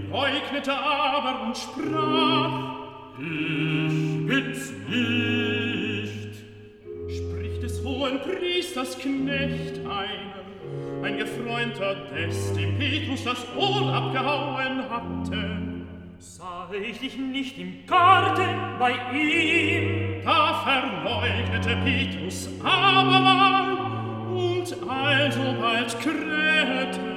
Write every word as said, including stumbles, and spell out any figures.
leugnete aber und sprach: Ich bin's nicht. Spricht des hohen Priesters Knecht einem, ein Gefreunter des, dem Petrus das Ohr abgehauen hatte. Sah ich dich nicht im Garten bei ihm? Da verleugnete Petrus abermal und alsobald krähte